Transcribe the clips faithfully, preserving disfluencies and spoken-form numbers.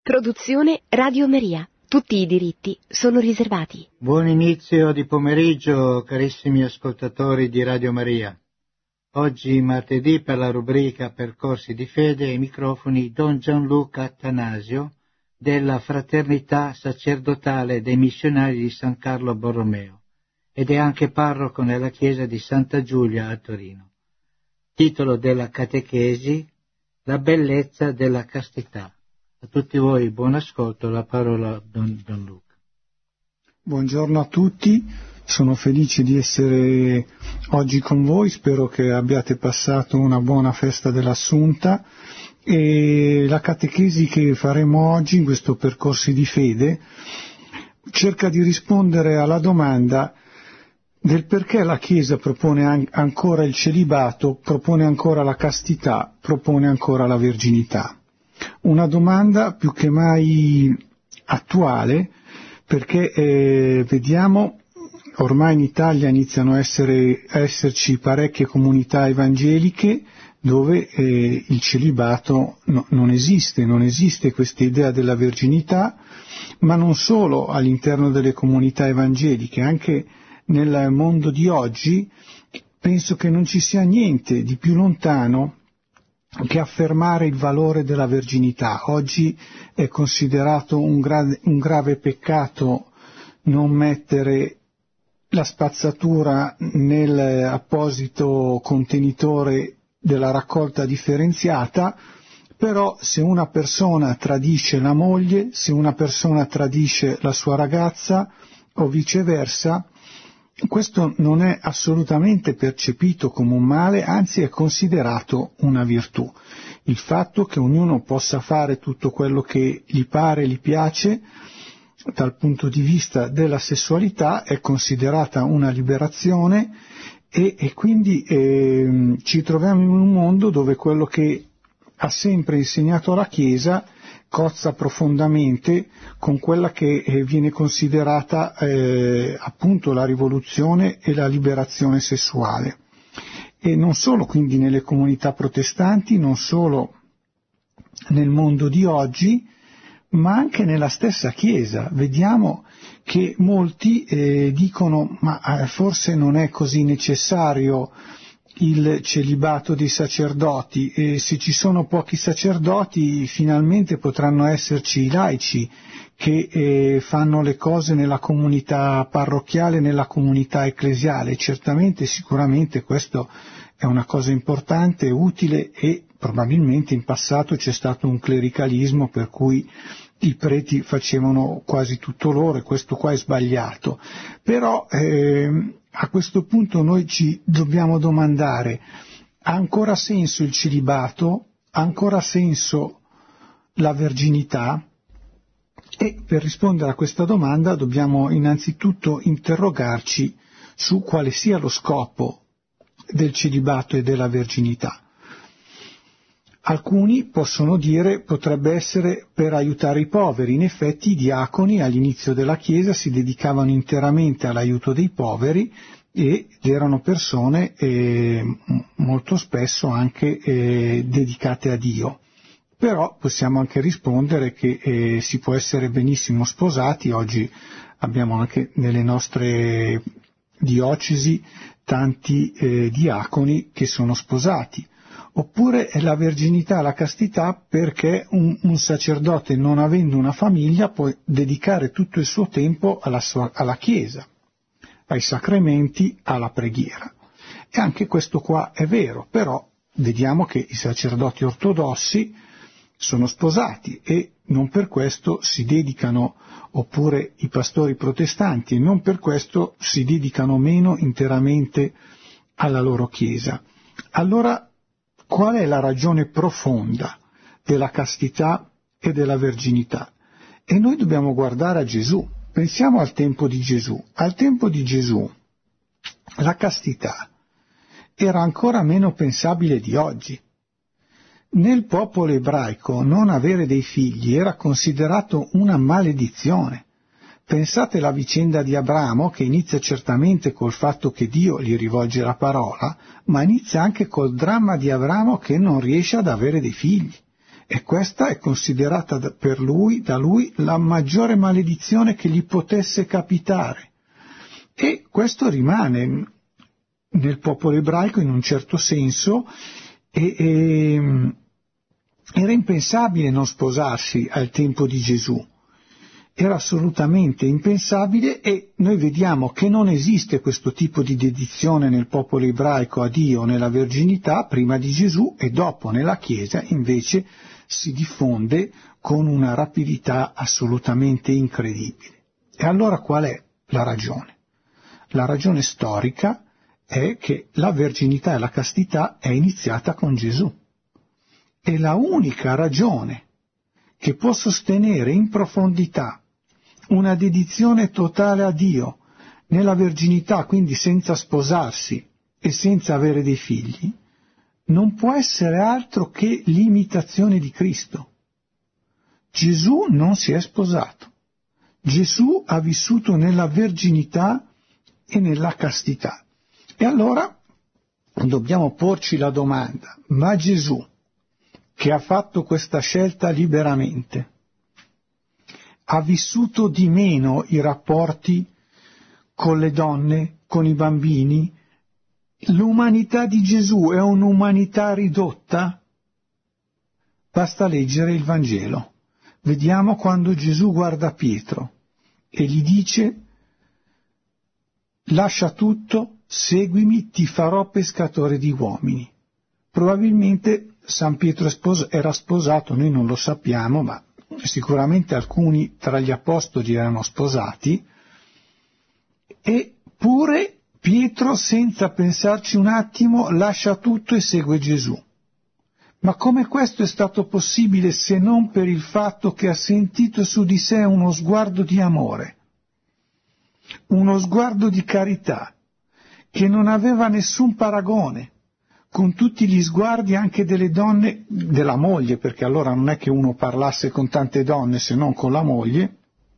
Produzione Radio Maria. Tutti i diritti sono riservati. Buon inizio di pomeriggio, carissimi ascoltatori di Radio Maria. Oggi martedì, per la rubrica Percorsi di Fede, ai microfoni Don Gianluca Attanasio della Fraternità Sacerdotale dei Missionari di San Carlo Borromeo ed è anche parroco nella chiesa di Santa Giulia a Torino. Titolo della catechesi: La bellezza della castità. A tutti voi buon ascolto, la parola a Don Gianluca. Buongiorno a tutti, sono felice di essere oggi con voi, spero che abbiate passato una buona festa dell'Assunta e la catechesi che faremo oggi in questo percorso di fede cerca di rispondere alla domanda del perché la Chiesa propone an- ancora il celibato, propone ancora la castità, propone ancora la verginità. Una domanda più che mai attuale, perché eh, vediamo ormai in Italia iniziano a, essere, a esserci parecchie comunità evangeliche dove eh, il celibato no, non esiste, non esiste questa idea della verginità, ma non solo all'interno delle comunità evangeliche, anche nel mondo di oggi penso che non ci sia niente di più lontano che affermare il valore della verginità. Oggi è considerato un, gra- un grave peccato non mettere la spazzatura nell'apposito contenitore della raccolta differenziata, però se una persona tradisce la moglie, se una persona tradisce la sua ragazza o viceversa, questo non è assolutamente percepito come un male, anzi è considerato una virtù. Il fatto che ognuno possa fare tutto quello che gli pare, gli piace, dal punto di vista della sessualità, è considerata una liberazione e, e quindi eh, ci troviamo in un mondo dove quello che ha sempre insegnato la Chiesa cozza profondamente con quella che eh, viene considerata eh, appunto la rivoluzione e la liberazione sessuale. E non solo quindi nelle comunità protestanti, non solo nel mondo di oggi, ma anche nella stessa Chiesa. Vediamo che molti eh, dicono ma eh, forse non è così necessario il celibato dei sacerdoti, e se ci sono pochi sacerdoti finalmente potranno esserci i laici che eh, fanno le cose nella comunità parrocchiale, nella comunità ecclesiale. Certamente, sicuramente questo è una cosa importante, utile, e probabilmente in passato c'è stato un clericalismo per cui i preti facevano quasi tutto loro e questo qua è sbagliato. Però eh, a questo punto noi ci dobbiamo domandare: ha ancora senso il celibato? Ha ancora senso la verginità? E per rispondere a questa domanda dobbiamo innanzitutto interrogarci su quale sia lo scopo del celibato e della verginità. Alcuni possono dire potrebbe essere per aiutare i poveri. In effetti i diaconi all'inizio della Chiesa si dedicavano interamente all'aiuto dei poveri ed erano persone eh, molto spesso anche eh, dedicate a Dio. Però possiamo anche rispondere che eh, si può essere benissimo sposati. Oggi abbiamo anche nelle nostre diocesi tanti eh, diaconi che sono sposati. Oppure è la verginità, la castità, perché un, un sacerdote, non avendo una famiglia, può dedicare tutto il suo tempo alla, sua, alla Chiesa, ai sacramenti, alla preghiera. E anche questo qua è vero, però vediamo che i sacerdoti ortodossi sono sposati e non per questo si dedicano, oppure i pastori protestanti, e non per questo si dedicano meno interamente alla loro Chiesa. Allora, qual è la ragione profonda della castità e della verginità? E noi dobbiamo guardare a Gesù. Pensiamo al tempo di Gesù. Al tempo di Gesù la castità era ancora meno pensabile di oggi. Nel popolo ebraico non avere dei figli era considerato una maledizione. Pensate alla vicenda di Abramo, che inizia certamente col fatto che Dio gli rivolge la parola, ma inizia anche col dramma di Abramo che non riesce ad avere dei figli. E questa è considerata per lui, da lui, la maggiore maledizione che gli potesse capitare. E questo rimane nel popolo ebraico in un certo senso, e, e era impensabile non sposarsi al tempo di Gesù. Era assolutamente impensabile, e noi vediamo che non esiste questo tipo di dedizione nel popolo ebraico a Dio nella verginità prima di Gesù, e dopo nella Chiesa invece si diffonde con una rapidità assolutamente incredibile. E allora qual è la ragione? La ragione storica è che la verginità e la castità è iniziata con Gesù. E la unica ragione che può sostenere in profondità una dedizione totale a Dio nella verginità, quindi senza sposarsi e senza avere dei figli, non può essere altro che l'imitazione di Cristo. Gesù non si è sposato. Gesù ha vissuto nella verginità e nella castità. E allora dobbiamo porci la domanda: ma Gesù, che ha fatto questa scelta liberamente, ha vissuto di meno i rapporti con le donne, con i bambini? L'umanità di Gesù è un'umanità ridotta? Basta leggere il Vangelo. Vediamo quando Gesù guarda Pietro e gli dice: lascia tutto, seguimi, ti farò pescatore di uomini. Probabilmente San Pietro era sposato, noi non lo sappiamo, ma sicuramente alcuni tra gli apostoli erano sposati, eppure Pietro, senza pensarci un attimo, lascia tutto e segue Gesù. Ma come questo è stato possibile se non per il fatto che ha sentito su di sé uno sguardo di amore, uno sguardo di carità, che non aveva nessun paragone con tutti gli sguardi anche delle donne, della moglie, perché allora non è che uno parlasse con tante donne se non con la moglie,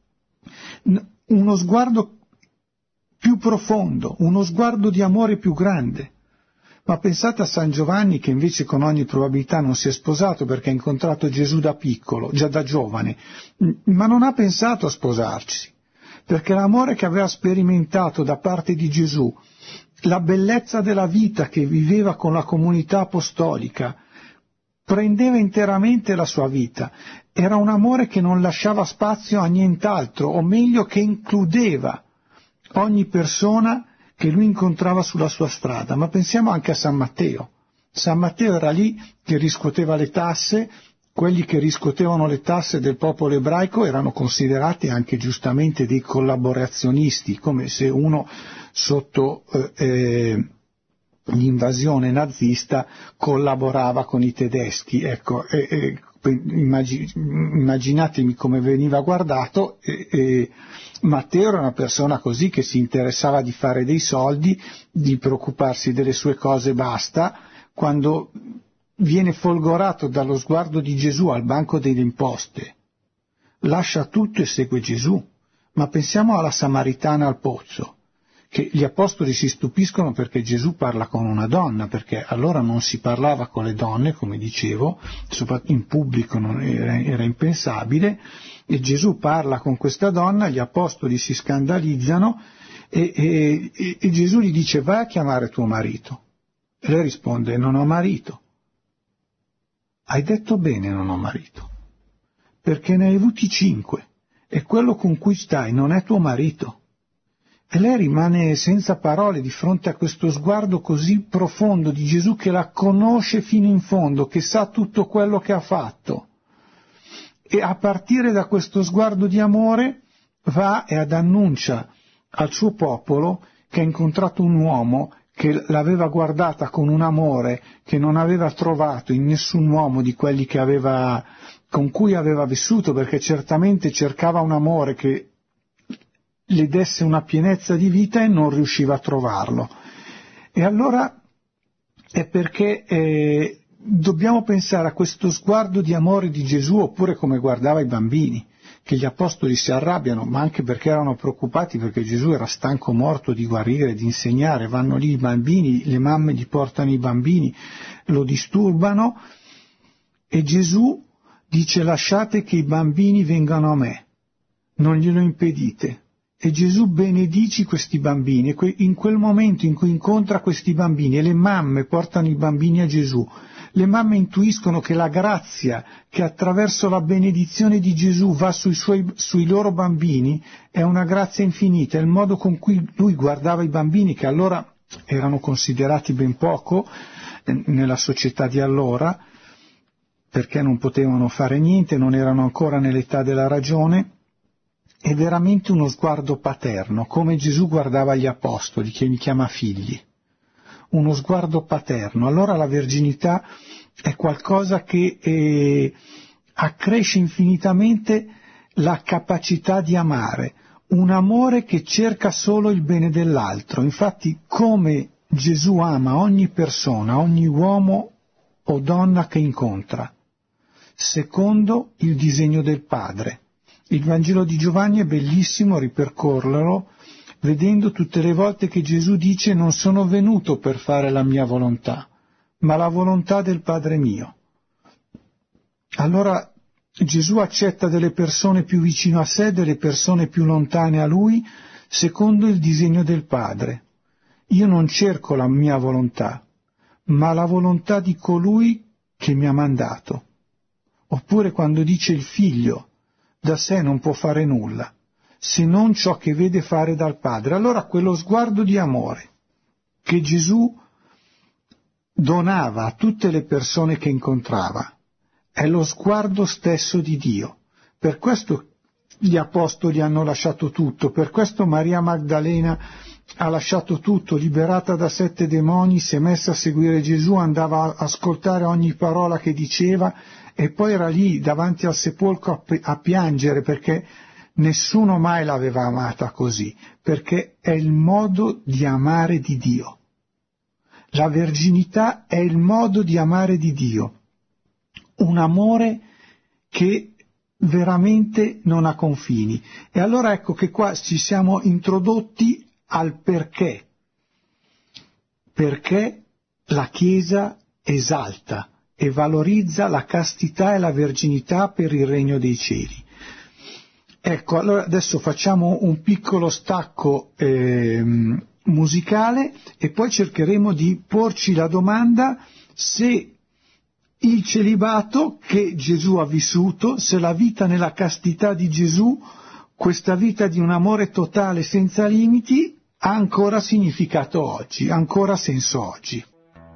uno sguardo più profondo, uno sguardo di amore più grande. Ma pensate a San Giovanni, che invece con ogni probabilità non si è sposato perché ha incontrato Gesù da piccolo, già da giovane, ma non ha pensato a sposarsi, perché l'amore che aveva sperimentato da parte di Gesù, la bellezza della vita che viveva con la comunità apostolica, prendeva interamente la sua vita. Era un amore che non lasciava spazio a nient'altro, o meglio che includeva ogni persona che lui incontrava sulla sua strada. Ma pensiamo anche a San Matteo. San Matteo era lì che riscuoteva le tasse. Quelli che riscuotevano le tasse del popolo ebraico erano considerati anche giustamente dei collaborazionisti, come se uno sotto eh, l'invasione nazista collaborava con i tedeschi. Ecco, eh, eh, immagin- immaginatemi come veniva guardato. Eh, eh, Matteo era una persona così, che si interessava di fare dei soldi, di preoccuparsi delle sue cose e basta. Quando viene folgorato dallo sguardo di Gesù al banco delle imposte, lascia tutto e segue Gesù. Ma pensiamo alla Samaritana al pozzo, che gli apostoli si stupiscono perché Gesù parla con una donna, perché allora non si parlava con le donne, come dicevo, in pubblico non era, era impensabile, e Gesù parla con questa donna, gli apostoli si scandalizzano e, e, e Gesù gli dice: vai a chiamare tuo marito. E lei risponde: non ho marito. Hai detto bene, non ho marito, perché ne hai avuti cinque e quello con cui stai non è tuo marito. E lei rimane senza parole di fronte a questo sguardo così profondo di Gesù, che la conosce fino in fondo, che sa tutto quello che ha fatto. E a partire da questo sguardo di amore va e ad annuncia al suo popolo che ha incontrato un uomo che l'aveva guardata con un amore che non aveva trovato in nessun uomo di quelli che aveva, con cui aveva vissuto, perché certamente cercava un amore che le desse una pienezza di vita e non riusciva a trovarlo. E allora è perché eh, dobbiamo pensare a questo sguardo di amore di Gesù, oppure come guardava i bambini, che gli apostoli si arrabbiano, ma anche perché erano preoccupati, perché Gesù era stanco morto di guarire, di insegnare. Vanno lì i bambini, le mamme gli portano i bambini, lo disturbano, e Gesù dice: lasciate che i bambini vengano a me, non glielo impedite. E Gesù benedice questi bambini, e in quel momento in cui incontra questi bambini e le mamme portano i bambini a Gesù, le mamme intuiscono che la grazia che attraverso la benedizione di Gesù va sui, suoi, sui loro bambini è una grazia infinita. Il modo con cui lui guardava i bambini, che allora erano considerati ben poco nella società di allora, perché non potevano fare niente, non erano ancora nell'età della ragione, è veramente uno sguardo paterno, come Gesù guardava gli apostoli, che li chiama figli. Uno sguardo paterno. Allora la verginità è qualcosa che eh, accresce infinitamente la capacità di amare, un amore che cerca solo il bene dell'altro. Infatti, come Gesù ama ogni persona, ogni uomo o donna che incontra, secondo il disegno del Padre. Il Vangelo di Giovanni è bellissimo ripercorrerlo, vedendo tutte le volte che Gesù dice: non sono venuto per fare la mia volontà, ma la volontà del Padre mio. Allora Gesù accetta delle persone più vicino a sé, delle persone più lontane a lui, secondo il disegno del Padre. Io non cerco la mia volontà, ma la volontà di colui che mi ha mandato. Oppure quando dice il figlio, da sé non può fare nulla, se non ciò che vede fare dal Padre. Allora quello sguardo di amore che Gesù donava a tutte le persone che incontrava è lo sguardo stesso di Dio. Per questo gli apostoli hanno lasciato tutto, per questo Maria Maddalena ha lasciato tutto, liberata da sette demoni, si è messa a seguire Gesù, andava a ascoltare ogni parola che diceva, e poi era lì davanti al sepolcro a piangere, perché nessuno mai l'aveva amata così, perché è il modo di amare di Dio. La verginità è il modo di amare di Dio, un amore che veramente non ha confini. E allora ecco che qua ci siamo introdotti al perché. Perché la Chiesa esalta e valorizza la castità e la verginità per il regno dei cieli. Ecco, allora adesso facciamo un piccolo stacco eh, musicale e poi cercheremo di porci la domanda se il celibato che Gesù ha vissuto, se la vita nella castità di Gesù, questa vita di un amore totale senza limiti, ha ancora significato oggi, ha ancora senso oggi.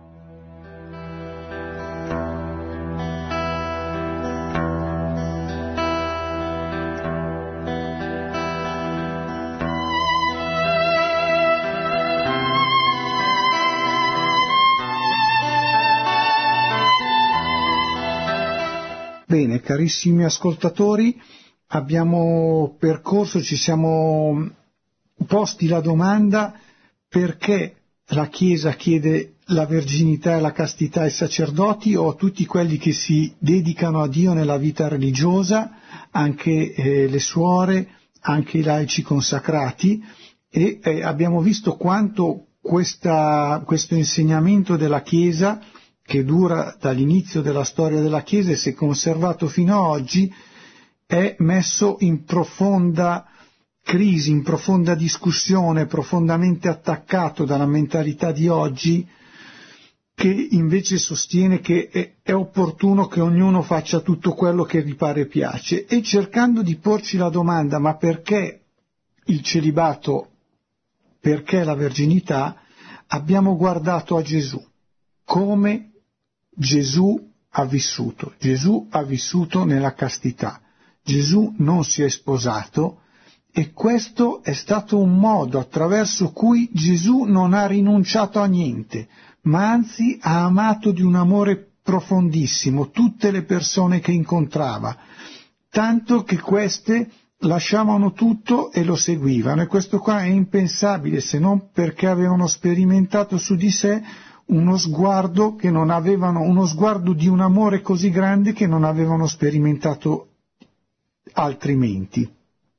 Bene, carissimi ascoltatori, abbiamo percorso, ci siamo posti la domanda perché la Chiesa chiede la verginità e la castità ai sacerdoti o a tutti quelli che si dedicano a Dio nella vita religiosa, anche eh, le suore, anche i laici consacrati, e eh, abbiamo visto quanto questa, questo insegnamento della Chiesa, che dura dall'inizio della storia della Chiesa e si è conservato fino a oggi, è messo in profonda crisi, in profonda discussione, profondamente attaccato dalla mentalità di oggi, che invece sostiene che è, è opportuno che ognuno faccia tutto quello che gli pare e piace, e cercando di porci la domanda: ma perché il celibato, perché la verginità, abbiamo guardato a Gesù, come Gesù ha vissuto. Gesù ha vissuto nella castità, Gesù non si è sposato, e questo è stato un modo attraverso cui Gesù non ha rinunciato a niente, ma anzi ha amato di un amore profondissimo tutte le persone che incontrava, tanto che queste lasciavano tutto e lo seguivano. E questo qua è impensabile se non perché avevano sperimentato su di sé uno sguardo che non avevano, uno sguardo di un amore così grande che non avevano sperimentato altrimenti.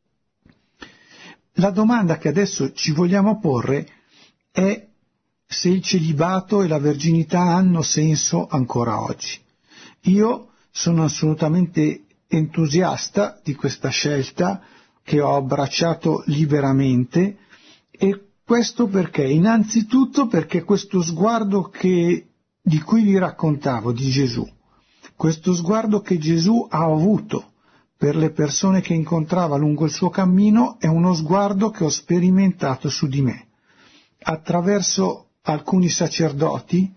La domanda che adesso ci vogliamo porre è se il celibato e la verginità hanno senso ancora oggi. Io sono assolutamente entusiasta di questa scelta che ho abbracciato liberamente, e questo perché? Innanzitutto perché questo sguardo che, di cui vi raccontavo, di Gesù, questo sguardo che Gesù ha avuto per le persone che incontrava lungo il suo cammino è uno sguardo che ho sperimentato su di me. Attraverso alcuni sacerdoti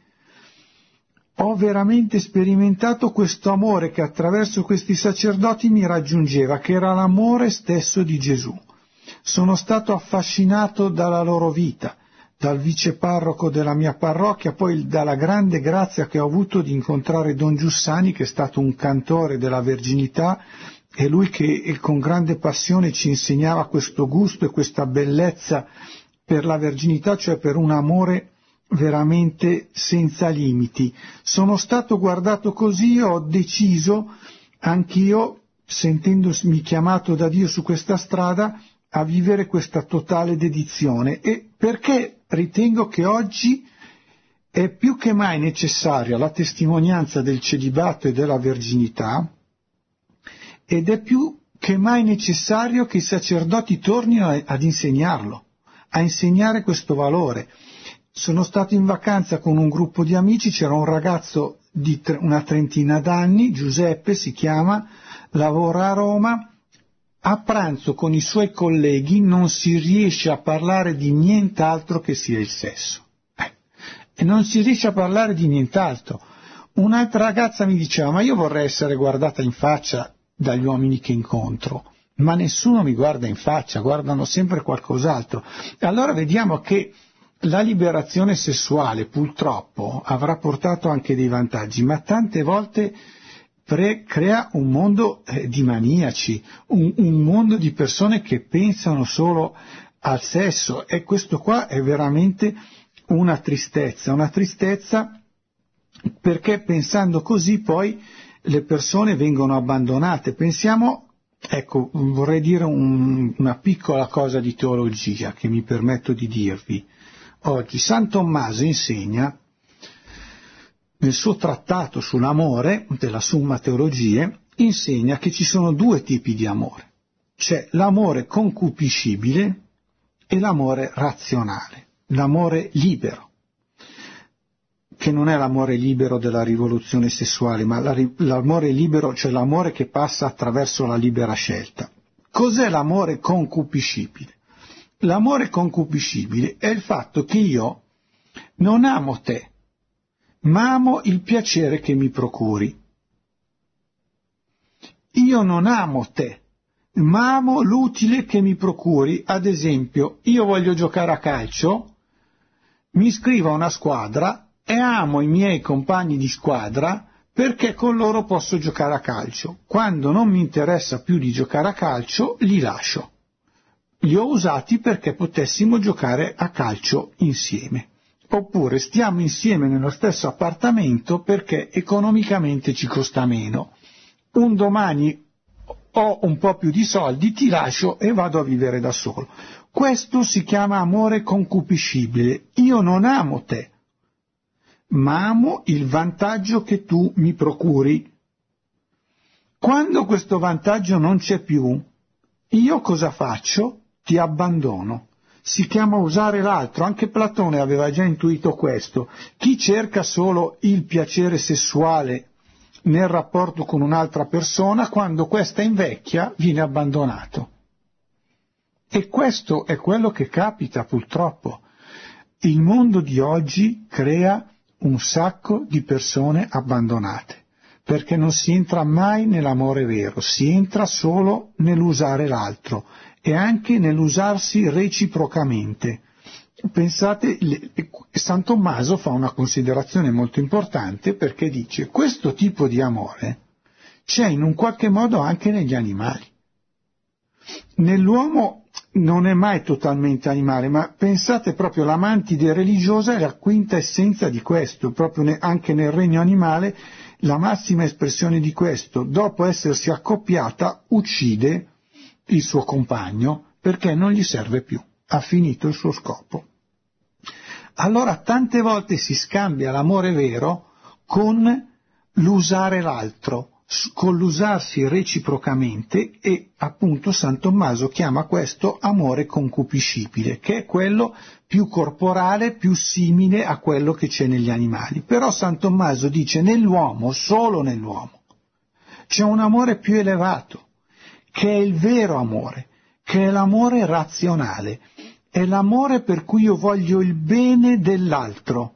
ho veramente sperimentato questo amore che attraverso questi sacerdoti mi raggiungeva, che era l'amore stesso di Gesù. Sono stato affascinato dalla loro vita, dal viceparroco della mia parrocchia, poi dalla grande grazia che ho avuto di incontrare Don Giussani, che è stato un cantore della verginità, e lui che con grande passione ci insegnava questo gusto e questa bellezza per la verginità, cioè per un amore veramente senza limiti. Sono stato guardato così e ho deciso anch'io, sentendomi chiamato da Dio su questa strada, a vivere questa totale dedizione, e perché ritengo che oggi è più che mai necessaria la testimonianza del celibato e della verginità, ed è più che mai necessario che i sacerdoti tornino ad insegnarlo, a insegnare questo valore. Sono stato in vacanza con un gruppo di amici, c'era un ragazzo di tre, una trentina d'anni, Giuseppe si chiama, lavora a Roma. A pranzo con i suoi colleghi non si riesce a parlare di nient'altro che sia il sesso. Eh. E non si riesce a parlare di nient'altro. Un'altra ragazza mi diceva: ma io vorrei essere guardata in faccia dagli uomini che incontro, ma nessuno mi guarda in faccia, guardano sempre qualcos'altro. Allora vediamo che la liberazione sessuale purtroppo avrà portato anche dei vantaggi, ma tante volte pre- crea un mondo eh, di maniaci, un, un mondo di persone che pensano solo al sesso, e questo qua è veramente una tristezza, una tristezza perché pensando così poi le persone vengono abbandonate. Pensiamo, ecco, vorrei dire un, una piccola cosa di teologia che mi permetto di dirvi. Oggi San Tommaso insegna, nel suo trattato sull'amore, della Summa Theologiae, insegna che ci sono due tipi di amore. C'è l'amore concupiscibile e l'amore razionale, l'amore libero, che non è l'amore libero della rivoluzione sessuale, ma l'amore libero, cioè l'amore che passa attraverso la libera scelta. Cos'è l'amore concupiscibile? L'amore concupiscibile è il fatto che io non amo te, ma amo il piacere che mi procuri. Io non amo te, ma amo l'utile che mi procuri. Ad esempio, io voglio giocare a calcio, mi iscrivo a una squadra e amo i miei compagni di squadra perché con loro posso giocare a calcio. Quando non mi interessa più di giocare a calcio, li lascio. Li ho usati perché potessimo giocare a calcio insieme. Oppure stiamo insieme nello stesso appartamento perché economicamente ci costa meno. Un domani ho un po' più di soldi, ti lascio e vado a vivere da solo. Questo si chiama amore concupiscibile. Io non amo te, ma amo il vantaggio che tu mi procuri. Quando questo vantaggio non c'è più, io cosa faccio? Ti abbandono. Si chiama usare l'altro. Anche Platone aveva già intuito questo. Chi cerca solo il piacere sessuale nel rapporto con un'altra persona, quando questa invecchia viene abbandonato. E questo è quello che capita purtroppo. Il mondo di oggi crea un sacco di persone abbandonate, perché non si entra mai nell'amore vero, si entra solo nell'usare l'altro e anche nell'usarsi reciprocamente. Pensate, San Tommaso fa una considerazione molto importante, perché dice: questo tipo di amore c'è in un qualche modo anche negli animali. Nell'uomo non è mai totalmente animale, ma pensate proprio, la mantide religiosa è la quinta essenza di questo, proprio anche nel regno animale la massima espressione di questo. Dopo essersi accoppiata uccide il suo compagno perché non gli serve più, ha finito il suo scopo. Allora tante volte si scambia l'amore vero con l'usare l'altro, con l'usarsi reciprocamente, e appunto San Tommaso chiama questo amore concupiscibile, che è quello più corporale, più simile a quello che c'è negli animali. Però San Tommaso dice nell'uomo, solo nell'uomo, c'è un amore più elevato, che è il vero amore, che è l'amore razionale, è l'amore per cui io voglio il bene dell'altro.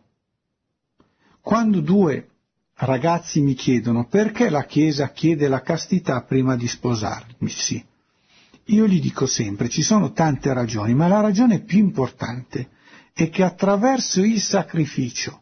Quando due ragazzi mi chiedono perché la Chiesa chiede la castità prima di sposarsi, io gli dico sempre, ci sono tante ragioni, ma la ragione più importante è che attraverso il sacrificio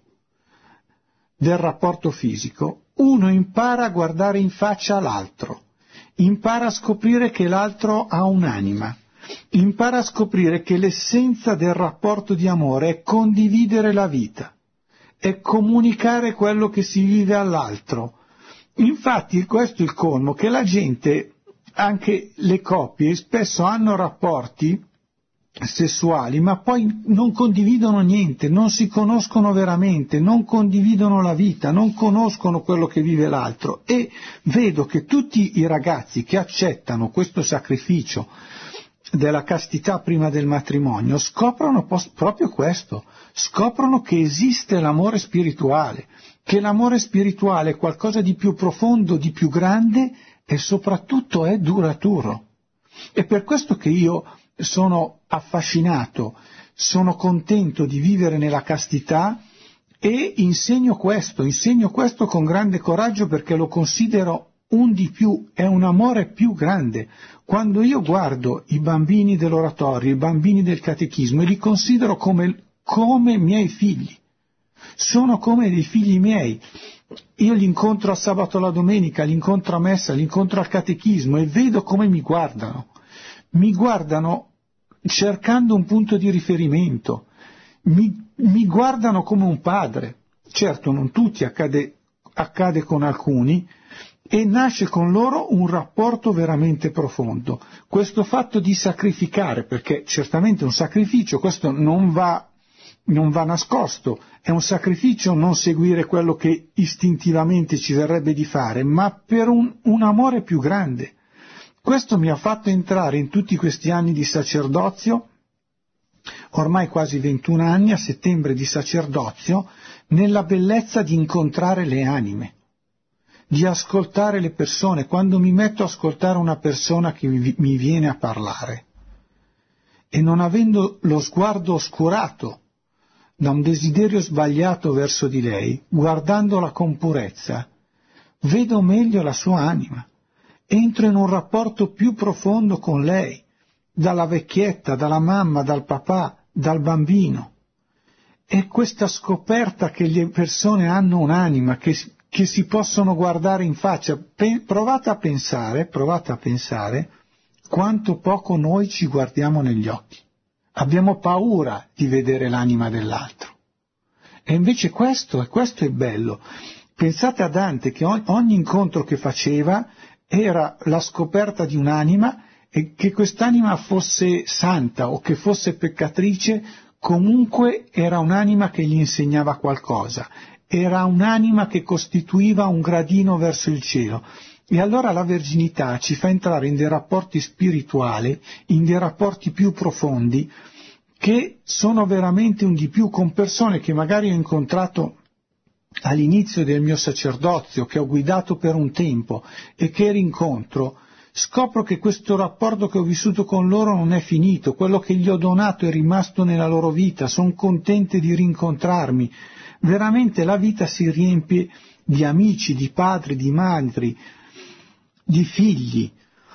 del rapporto fisico uno impara a guardare in faccia l'altro, impara a scoprire che l'altro ha un'anima, impara a scoprire che l'essenza del rapporto di amore è condividere la vita, è comunicare quello che si vive all'altro. Infatti questo è il colmo, che la gente, anche le coppie, spesso hanno rapporti sessuali, ma poi non condividono niente, non si conoscono veramente, non condividono la vita, non conoscono quello che vive l'altro. E vedo che tutti i ragazzi che accettano questo sacrificio della castità prima del matrimonio scoprono proprio questo, scoprono che esiste l'amore spirituale, che l'amore spirituale è qualcosa di più profondo, di più grande e soprattutto è duraturo. È per questo che io sono affascinato, sono contento di vivere nella castità e insegno questo, insegno questo con grande coraggio, perché lo considero un di più, è un amore più grande. Quando io guardo i bambini dell'oratorio, i bambini del catechismo, e li considero come, come miei figli, sono come dei figli miei. Io li incontro a sabato, la domenica, li incontro a messa, li incontro al catechismo e vedo come mi guardano. Mi guardano cercando un punto di riferimento, mi, mi guardano come un padre. Certo, non tutti, accade, accade con alcuni, e nasce con loro un rapporto veramente profondo. Questo fatto di sacrificare, perché certamente un sacrificio, questo non va, non va nascosto, è un sacrificio non seguire quello che istintivamente ci verrebbe di fare, ma per un, un amore più grande. Questo mi ha fatto entrare in tutti questi anni di sacerdozio, ormai quasi ventuno anni, a settembre di sacerdozio, nella bellezza di incontrare le anime, di ascoltare le persone. Quando mi metto a ascoltare una persona che mi, mi viene a parlare, e non avendo lo sguardo oscurato da un desiderio sbagliato verso di lei, guardandola con purezza, vedo meglio la sua anima. Entro in un rapporto più profondo con lei, dalla vecchietta, dalla mamma, dal papà, dal bambino. È questa scoperta che le persone hanno un'anima, che, che si possono guardare in faccia. Pe- provate a pensare, provate a pensare quanto poco noi ci guardiamo negli occhi. Abbiamo paura di vedere l'anima dell'altro. E invece questo, e questo è bello. Pensate a Dante, che ogni incontro che faceva era la scoperta di un'anima, e che quest'anima fosse santa o che fosse peccatrice, comunque era un'anima che gli insegnava qualcosa, era un'anima che costituiva un gradino verso il cielo. E allora la verginità ci fa entrare in dei rapporti spirituali, in dei rapporti più profondi, che sono veramente un di più, con persone che magari ho incontrato all'inizio del mio sacerdozio, che ho guidato per un tempo e che rincontro. Scopro che questo rapporto che ho vissuto con loro non è finito, quello che gli ho donato è rimasto nella loro vita, sono contente di rincontrarmi. Veramente la vita si riempie di amici, di padri, di madri, di figli.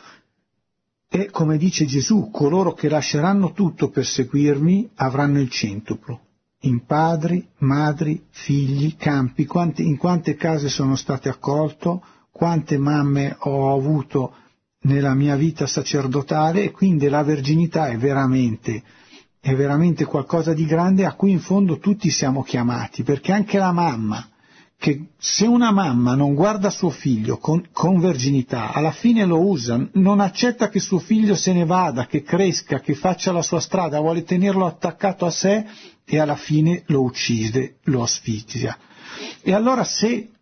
E come dice Gesù, coloro che lasceranno tutto per seguirmi avranno il centuplo. In padri, madri, figli, campi, quante, in quante case sono state accolto, quante mamme ho avuto nella mia vita sacerdotale, e quindi la verginità è veramente, è veramente qualcosa di grande a cui in fondo tutti siamo chiamati, perché anche la mamma, che se una mamma non guarda suo figlio con, con verginità, alla fine lo usa, non accetta che suo figlio se ne vada, che cresca, che faccia la sua strada, vuole tenerlo attaccato a sé e alla fine lo uccide, lo asfissia. E allora se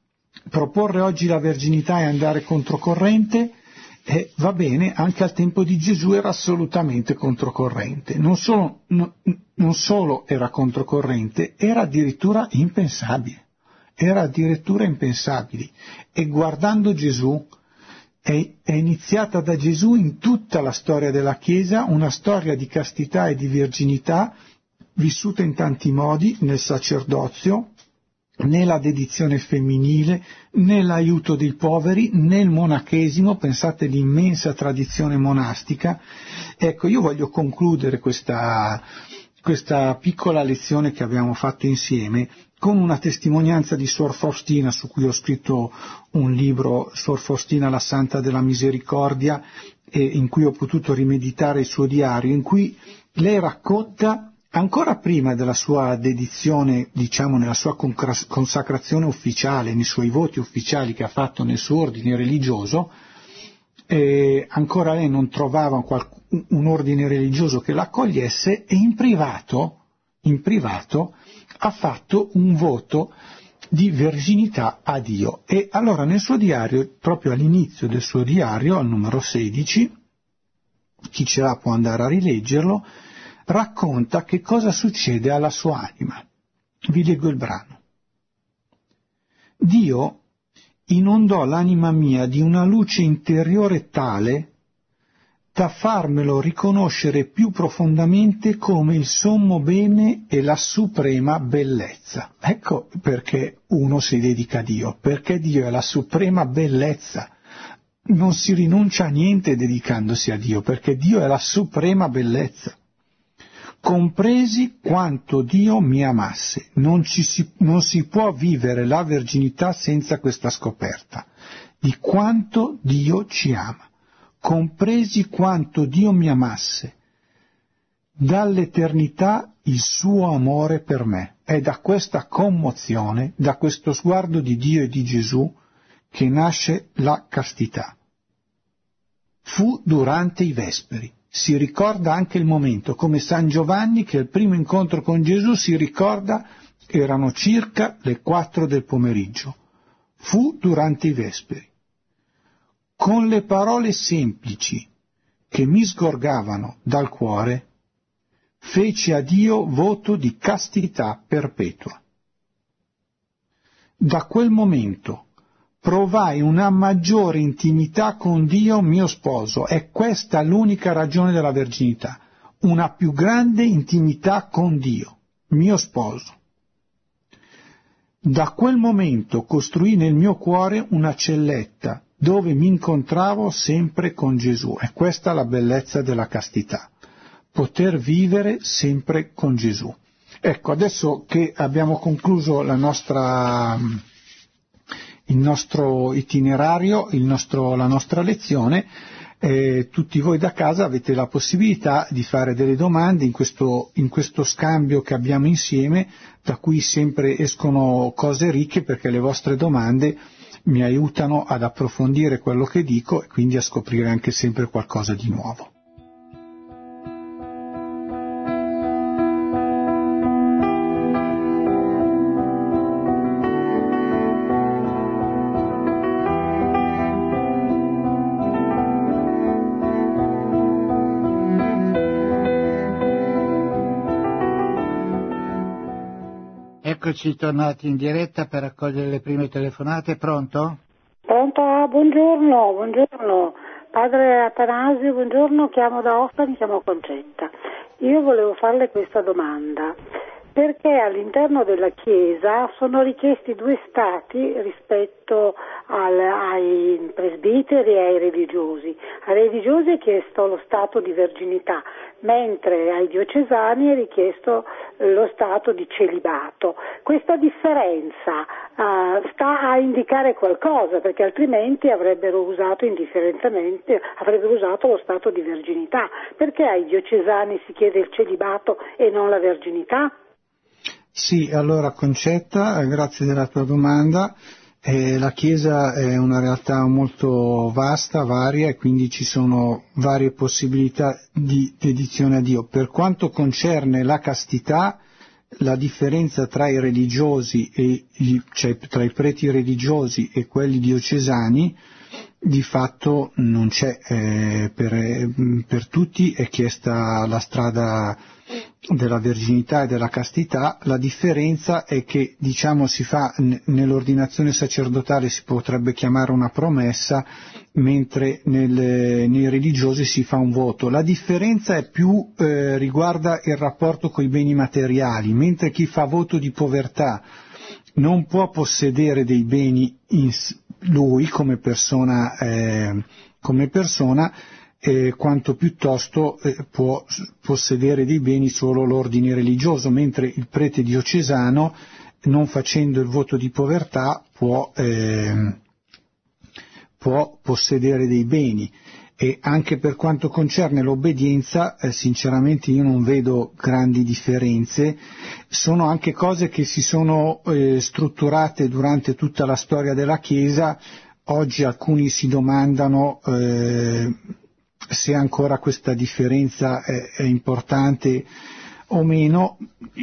proporre oggi la verginità e andare controcorrente eh, va bene, anche al tempo di Gesù era assolutamente controcorrente. Non solo, no, non solo era controcorrente, era addirittura impensabile. Era addirittura impensabile. E guardando Gesù, è, è iniziata da Gesù in tutta la storia della Chiesa una storia di castità e di verginità vissuta in tanti modi, nel sacerdozio, nella dedizione femminile, nell'aiuto dei poveri, nel monachesimo. Pensate all'immensa tradizione monastica. Ecco, io voglio concludere questa, questa piccola lezione che abbiamo fatto insieme con una testimonianza di Suor Faustina, su cui ho scritto un libro, Suor Faustina la Santa della Misericordia, e in cui ho potuto rimeditare il suo diario, in cui lei racconta, ancora prima della sua dedizione, diciamo nella sua consacrazione ufficiale, nei suoi voti ufficiali che ha fatto nel suo ordine religioso, eh, ancora lei non trovava un, un ordine religioso che l'accogliesse, e in privato, in privato ha fatto un voto di verginità a Dio. E allora nel suo diario, proprio all'inizio del suo diario, al numero sedici, chi ce l'ha può andare a rileggerlo, racconta che cosa succede alla sua anima. Vi leggo il brano. Dio inondò l'anima mia di una luce interiore tale da farmelo riconoscere più profondamente come il sommo bene e la suprema bellezza. Ecco perché uno si dedica a Dio, perché Dio è la suprema bellezza. Non si rinuncia a niente dedicandosi a Dio, perché Dio è la suprema bellezza. Compresi quanto Dio mi amasse. Non, ci si, non si può vivere la verginità senza questa scoperta di quanto Dio ci ama. Compresi quanto Dio mi amasse, dall'eternità il suo amore per me. È da questa commozione, da questo sguardo di Dio e di Gesù, che nasce la castità. Fu durante i vesperi. Si ricorda anche il momento, come San Giovanni, che al primo incontro con Gesù si ricorda, erano circa le quattro del pomeriggio. Fu durante i vesperi. Con le parole semplici che mi sgorgavano dal cuore, feci a Dio voto di castità perpetua. Da quel momento provai una maggiore intimità con Dio mio sposo. È questa l'unica ragione della verginità, una più grande intimità con Dio, mio sposo. Da quel momento costruì nel mio cuore una celletta dove mi incontravo sempre con Gesù. E questa è la bellezza della castità, poter vivere sempre con Gesù. Ecco, adesso che abbiamo concluso la nostra, il nostro itinerario, il nostro, la nostra lezione, eh, tutti voi da casa avete la possibilità di fare delle domande in questo, in questo scambio che abbiamo insieme, da cui sempre escono cose ricche, perché le vostre domande mi aiutano ad approfondire quello che dico e quindi a scoprire anche sempre qualcosa di nuovo. Eccoci tornati in diretta per accogliere le prime telefonate. Pronto? Pronto? Ah, buongiorno, buongiorno. Padre Atanasio, buongiorno, chiamo da Ostia, mi chiamo Concetta. Io volevo farle questa domanda. Perché all'interno della Chiesa sono richiesti due stati rispetto al, ai presbiteri e ai religiosi? Ai religiosi è chiesto lo stato di verginità, mentre ai diocesani è richiesto lo stato di celibato. Questa differenza uh, sta a indicare qualcosa, perché altrimenti avrebbero usato indifferentemente, avrebbero usato lo stato di verginità. Perché ai diocesani si chiede il celibato e non la verginità? Sì, allora Concetta, grazie della tua domanda. Eh, la Chiesa è una realtà molto vasta, varia, e quindi ci sono varie possibilità di dedizione a Dio. Per quanto concerne la castità, la differenza tra i religiosi e i, cioè tra i preti religiosi e quelli diocesani di fatto non c'è, eh, per, per tutti è chiesta la strada della verginità e della castità. La differenza è che, diciamo, si fa nell'ordinazione sacerdotale, si potrebbe chiamare una promessa, mentre nel, nei religiosi si fa un voto. La differenza è più eh, riguarda il rapporto con i beni materiali, mentre chi fa voto di povertà non può possedere dei beni in lui come persona, eh, come persona eh, quanto piuttosto eh, può possedere dei beni solo l'ordine religioso, mentre il prete diocesano, non facendo il voto di povertà, può, eh, può possedere dei beni. E anche per quanto concerne l'obbedienza, eh, sinceramente io non vedo grandi differenze. Sono anche cose che si sono eh, strutturate durante tutta la storia della Chiesa. Oggi alcuni si domandano eh, se ancora questa differenza è, è importante o meno.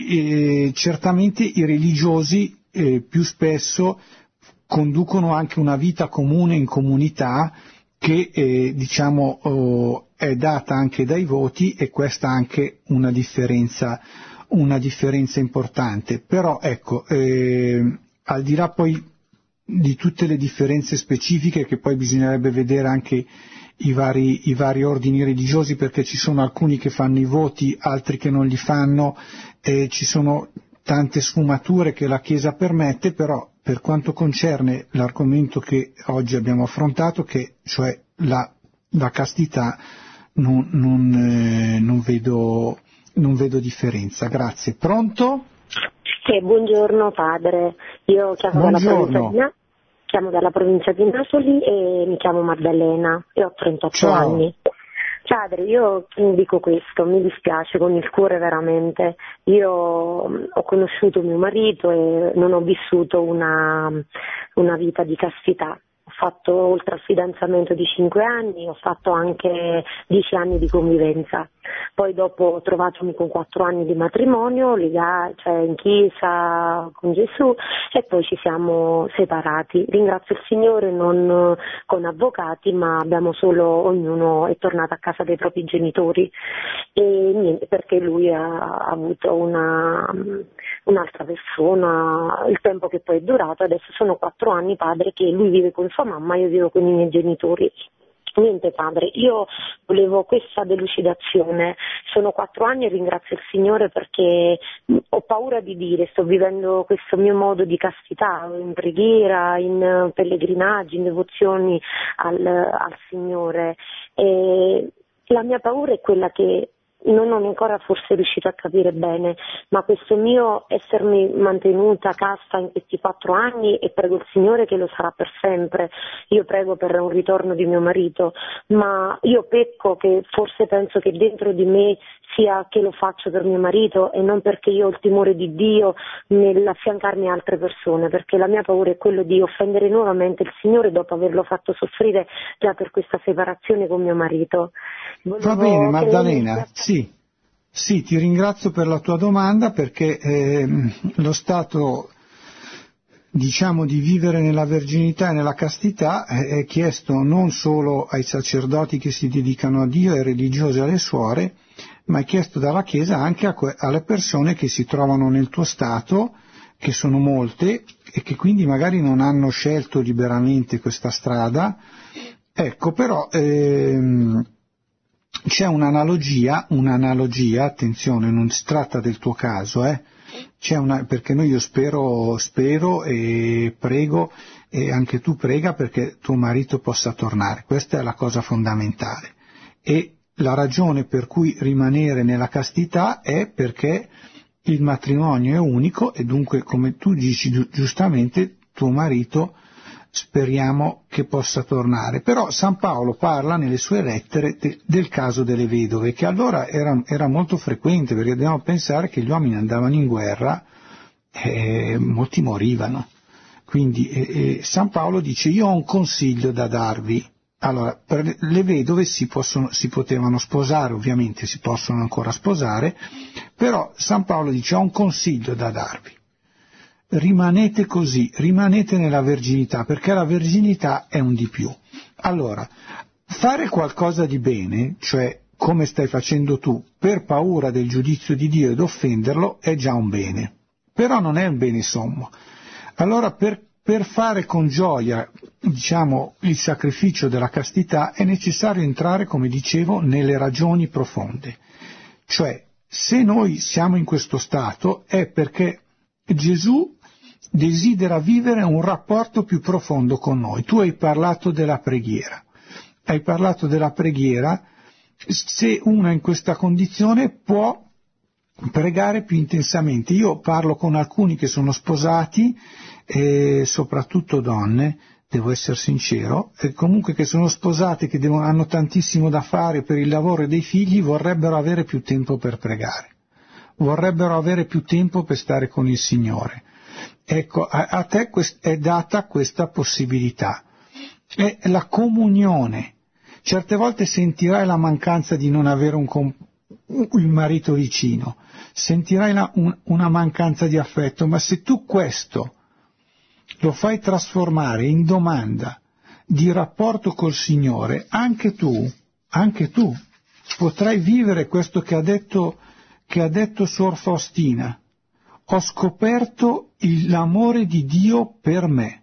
E certamente i religiosi eh, più spesso conducono anche una vita comune in comunità, che eh, diciamo oh, è data anche dai voti, e questa anche una differenza, una differenza importante. Però ecco, eh, al di là poi di tutte le differenze specifiche, che poi bisognerebbe vedere anche i vari, i vari ordini religiosi, perché ci sono alcuni che fanno i voti, altri che non li fanno, e ci sono tante sfumature che la Chiesa permette. Però per quanto concerne l'argomento che oggi abbiamo affrontato, che cioè la, la castità, non, non, eh, non, vedo, non vedo differenza. Grazie. Pronto? Sì, buongiorno padre, io chiamo dalla, provincia di, chiamo dalla provincia di Napoli e mi chiamo Maddalena e ho trentotto Ciao. anni. Padre, io dico questo, mi dispiace con il cuore veramente. Io ho conosciuto mio marito e non ho vissuto una, una vita di castità. Ho fatto, oltre al fidanzamento di cinque anni, ho fatto anche dieci anni di convivenza. Poi dopo ho trovatomi con quattro anni di matrimonio, legale, cioè in chiesa con Gesù, e poi ci siamo separati. Ringrazio il Signore, non con avvocati, ma abbiamo solo, ognuno è tornato a casa dei propri genitori, e niente, perché lui ha avuto una, un'altra persona, il tempo che poi è durato. Adesso sono quattro anni, padre, che lui vive con sua mamma, io vivo con i miei genitori. Niente padre, io volevo questa delucidazione. Sono quattro anni e ringrazio il Signore, perché ho paura di dire, sto vivendo questo mio modo di castità, in preghiera, in pellegrinaggi, in devozioni al, al Signore. E la mia paura è quella che non ho ancora forse riuscito a capire bene, ma questo mio essermi mantenuta casta in questi quattro anni, e prego il Signore che lo sarà per sempre. Io prego per un ritorno di mio marito, ma io pecco, che forse penso che dentro di me sia che lo faccio per mio marito e non perché io ho il timore di Dio nell'affiancarmi a altre persone, perché la mia paura è quello di offendere nuovamente il Signore dopo averlo fatto soffrire già per questa separazione con mio marito. Volevo Va bene Maddalena, mi... sì, sì, ti ringrazio per la tua domanda, perché eh, lo stato, diciamo, di vivere nella verginità e nella castità è chiesto non solo ai sacerdoti che si dedicano a Dio, ai religiosi e alle suore, ma è chiesto dalla Chiesa anche a que- alle persone che si trovano nel tuo stato, che sono molte, e che quindi magari non hanno scelto liberamente questa strada. Ecco, però ehm, c'è un'analogia, un'analogia, attenzione, non si tratta del tuo caso, eh? C'è una, perché noi io spero, spero e prego, e anche tu prega perché tuo marito possa tornare. Questa è la cosa fondamentale. E la ragione per cui rimanere nella castità è perché il matrimonio è unico, e dunque, come tu dici gi- giustamente, tuo marito speriamo che possa tornare. Però San Paolo parla nelle sue lettere de- del caso delle vedove, che allora era, era molto frequente, perché dobbiamo pensare che gli uomini andavano in guerra e molti morivano. Quindi eh, eh, San Paolo dice: io ho un consiglio da darvi. Allora, per le vedove si, possono, si potevano sposare, ovviamente si possono ancora sposare, Però San Paolo dice: ho un consiglio da darvi. Rimanete così, rimanete nella verginità, perché la verginità è un di più. Allora, fare qualcosa di bene, cioè come stai facendo tu, per paura del giudizio di Dio ed offenderlo, è già un bene, però non è un bene sommo. Allora per, per fare con gioia, diciamo, il sacrificio della castità è necessario entrare, come dicevo, nelle ragioni profonde. Cioè, se noi siamo in questo stato è perché Gesù desidera vivere un rapporto più profondo con noi. Tu hai parlato della preghiera, hai parlato della preghiera, se uno è in questa condizione può pregare più intensamente. Io parlo con alcuni che sono sposati, e soprattutto donne, devo essere sincero, e comunque che sono sposate, che devono, hanno tantissimo da fare per il lavoro dei figli, vorrebbero avere più tempo per pregare, vorrebbero avere più tempo per stare con il Signore. Ecco, a, a te quest, è data questa possibilità. È la comunione. Certe volte sentirai la mancanza di non avere un, il marito vicino, sentirai la, un, una mancanza di affetto, ma se tu questo lo fai trasformare in domanda di rapporto col Signore, anche tu, anche tu potrai vivere questo che ha detto, che ha detto Suor Faustina: ho scoperto il, l'amore di Dio per me.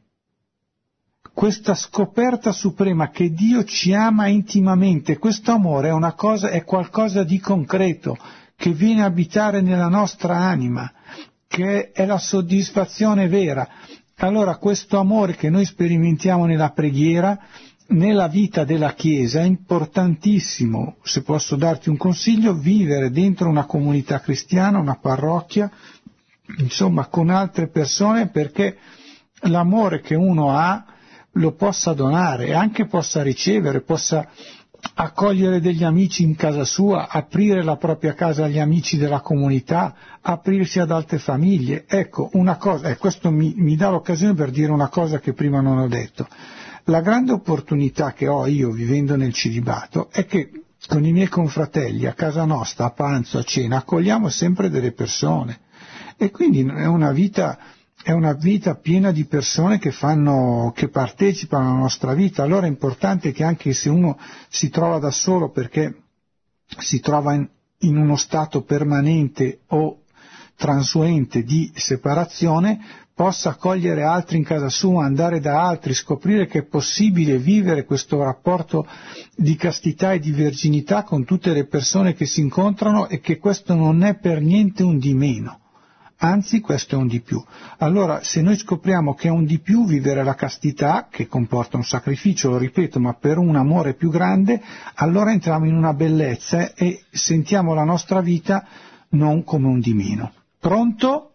Questa scoperta suprema che Dio ci ama intimamente, questo amore è una cosa, è qualcosa di concreto che viene a abitare nella nostra anima, che è la soddisfazione vera. Allora questo amore che noi sperimentiamo nella preghiera, nella vita della Chiesa, è importantissimo, se posso darti un consiglio, vivere dentro una comunità cristiana, una parrocchia, insomma con altre persone, perché l'amore che uno ha lo possa donare e anche possa ricevere, possa accogliere degli amici in casa sua, aprire la propria casa agli amici della comunità, aprirsi ad altre famiglie. Ecco, una cosa, e questo mi, mi dà l'occasione per dire una cosa che prima non ho detto. La grande opportunità che ho io vivendo nel celibato è che con i miei confratelli a casa nostra, a pranzo, a cena, accogliamo sempre delle persone, e quindi è una vita È una vita piena di persone che fanno, che partecipano alla nostra vita. Allora è importante che anche se uno si trova da solo perché si trova in, in uno stato permanente o transuente di separazione, possa accogliere altri in casa sua, andare da altri, scoprire che è possibile vivere questo rapporto di castità e di verginità con tutte le persone che si incontrano, e che questo non è per niente un di meno. Anzi, questo è un di più. Allora, se noi scopriamo che è un di più vivere la castità, che comporta un sacrificio, lo ripeto, ma per un amore più grande, allora entriamo in una bellezza e sentiamo la nostra vita non come un di meno. Pronto?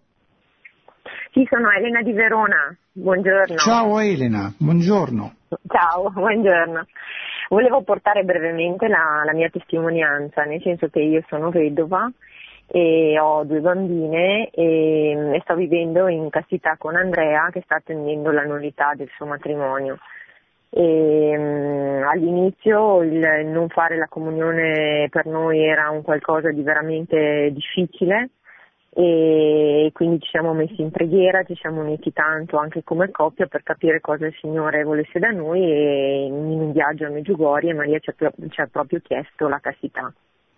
Sì, sono Elena di Verona. Buongiorno. Ciao Elena, buongiorno. Ciao, buongiorno. Volevo portare brevemente la, la mia testimonianza, nel senso che io sono vedova e ho due bambine e, e sto vivendo in castità con Andrea, che sta attendendo la nullità del suo matrimonio. E, um, all'inizio il non fare la comunione per noi era un qualcosa di veramente difficile, e quindi ci siamo messi in preghiera, ci siamo uniti tanto anche come coppia per capire cosa il Signore volesse da noi, e in un viaggio a Medjugorje Maria ci ha, ci ha proprio chiesto la castità.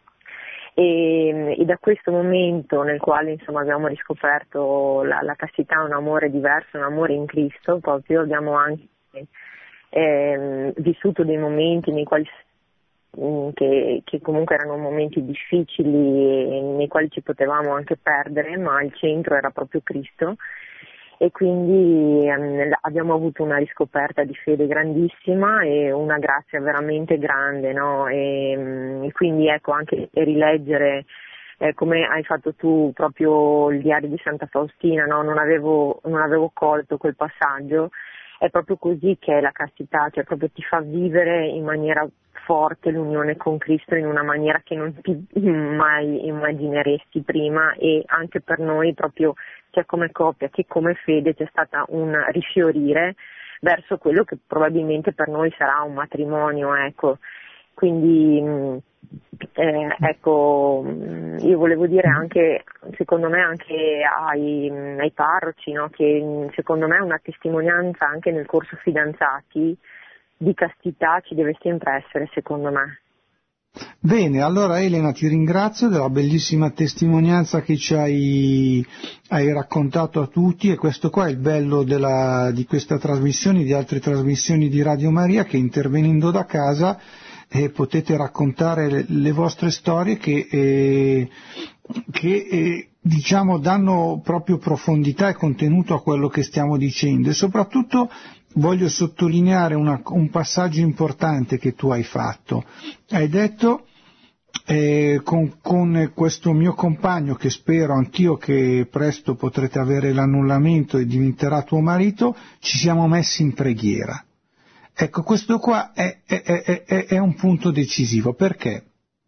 E, e da questo momento nel quale insomma abbiamo riscoperto la, la castità, un amore diverso, un amore in Cristo, proprio abbiamo anche eh, vissuto dei momenti nei quali mh, che, che comunque erano momenti difficili e nei quali ci potevamo anche perdere, ma il centro era proprio Cristo, e quindi ehm, abbiamo avuto una riscoperta di fede grandissima e una grazia veramente grande, no? E, e quindi ecco, anche rileggere eh, come hai fatto tu proprio il diario di Santa Faustina, no? Non avevo, non avevo colto quel passaggio. È proprio così che è la castità, cioè proprio ti fa vivere in maniera forte l'unione con Cristo in una maniera che non ti mai immagineresti prima, e anche per noi proprio sia come coppia che come fede c'è stata un rifiorire verso quello che probabilmente per noi sarà un matrimonio, ecco. Quindi eh, ecco, io volevo dire anche, secondo me anche ai, ai parroci, no, che secondo me una testimonianza anche nel corso fidanzati di castità ci deve sempre essere, secondo me. Bene, allora Elena ti ringrazio della bellissima testimonianza che ci hai, hai raccontato a tutti, e questo qua è il bello della, di questa trasmissione, di altre trasmissioni di Radio Maria, che intervenendo da casa eh, potete raccontare le, le vostre storie che, eh, che eh, diciamo danno proprio profondità e contenuto a quello che stiamo dicendo, e soprattutto voglio sottolineare una, un passaggio importante che tu hai fatto. Hai detto eh, con, con questo mio compagno, che spero anch'io che presto potrete avere l'annullamento e diventerà tuo marito, ci siamo messi in preghiera. Ecco, questo qua è, è, è, è, è un punto decisivo, perché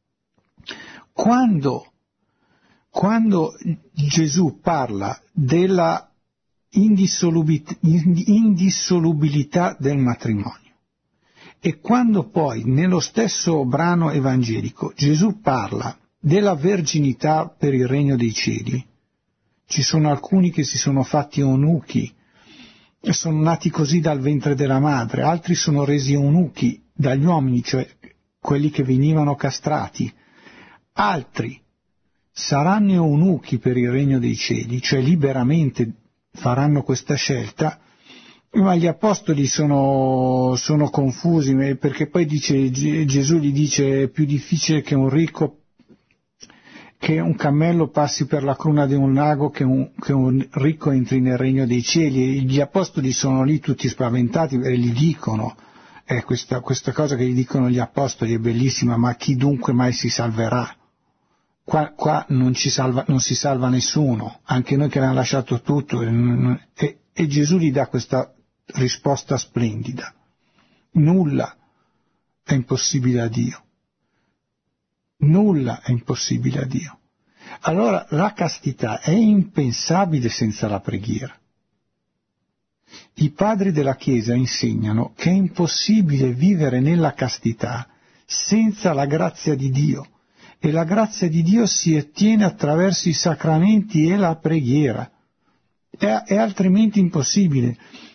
quando, quando Gesù parla della indissolubilità del matrimonio, e quando poi nello stesso brano evangelico Gesù parla della verginità per il regno dei cieli, ci sono alcuni che si sono fatti eunuchi, sono nati così dal ventre della madre, altri sono resi eunuchi dagli uomini, cioè quelli che venivano castrati, altri saranno eunuchi per il regno dei cieli, cioè liberamente faranno questa scelta, ma gli apostoli sono, sono confusi, perché poi dice, Gesù gli dice: è più difficile che un ricco, che un cammello passi per la cruna di un lago, che un, che un ricco entri nel regno dei cieli. E gli apostoli sono lì tutti spaventati e gli dicono, eh, questa, questa cosa che gli dicono gli apostoli è bellissima: ma chi dunque mai si salverà? Qua, qua non, ci salva, non si salva nessuno, anche noi che abbiamo lasciato tutto, e, e Gesù gli dà questa risposta splendida: nulla è impossibile a Dio, nulla è impossibile a Dio. Allora la castità è impensabile senza la preghiera. I padri della Chiesa insegnano che è impossibile vivere nella castità senza la grazia di Dio, e la grazia di Dio si ottiene attraverso i sacramenti e la preghiera, è, è altrimenti impossibile.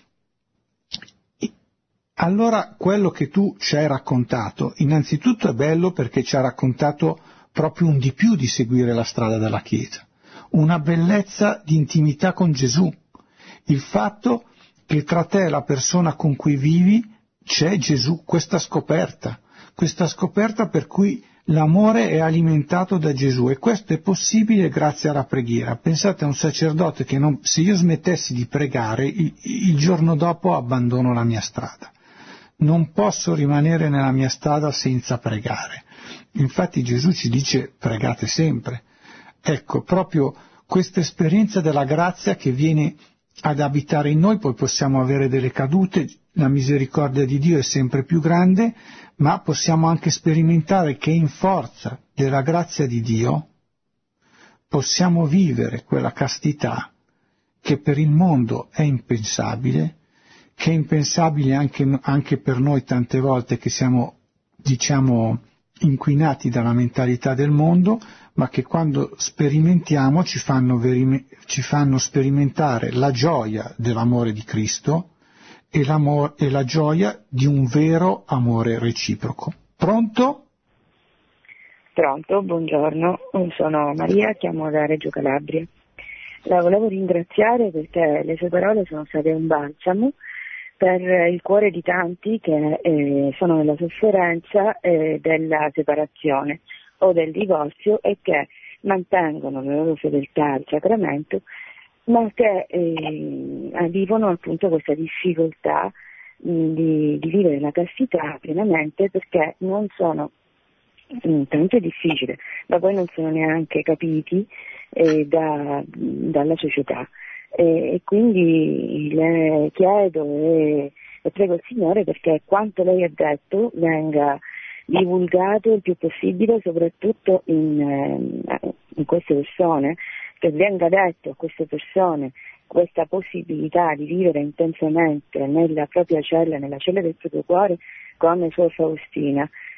Allora quello che tu ci hai raccontato, innanzitutto è bello perché ci ha raccontato proprio un di più di seguire la strada della Chiesa, una bellezza di intimità con Gesù, il fatto che tra te e la persona con cui vivi c'è Gesù, questa scoperta, questa scoperta per cui l'amore è alimentato da Gesù, e questo è possibile grazie alla preghiera. Pensate a un sacerdote che non, se io smettessi di pregare, il, il giorno dopo abbandono la mia strada. Non posso rimanere nella mia strada senza pregare. Infatti Gesù ci dice: pregate sempre. Ecco, proprio questa esperienza della grazia che viene ad abitare in noi, poi possiamo avere delle cadute, la misericordia di Dio è sempre più grande, ma possiamo anche sperimentare che in forza della grazia di Dio possiamo vivere quella castità che per il mondo è impensabile, che è impensabile anche, anche per noi tante volte che siamo, diciamo, inquinati dalla mentalità del mondo, ma che quando sperimentiamo ci fanno, verime, ci fanno sperimentare la gioia dell'amore di Cristo e, l'amore, e la gioia di un vero amore reciproco. Pronto? Pronto, buongiorno, sono Maria, chiamo da Reggio Calabria. La volevo ringraziare perché le sue parole sono state un balsamo per il cuore di tanti che eh, sono nella sofferenza eh, della separazione o del divorzio e che mantengono la loro fedeltà al sacramento, ma che eh, vivono appunto questa difficoltà mh, di, di vivere la castità pienamente, perché non sono, tanto è difficile, ma poi non sono neanche capiti eh, da, dalla società. E quindi le chiedo e, e prego il Signore perché quanto lei ha detto venga divulgato il più possibile, soprattutto in, in queste persone, che venga detto a queste persone questa possibilità di vivere intensamente nella propria cella, nella cella del proprio cuore, come Suor Faustina,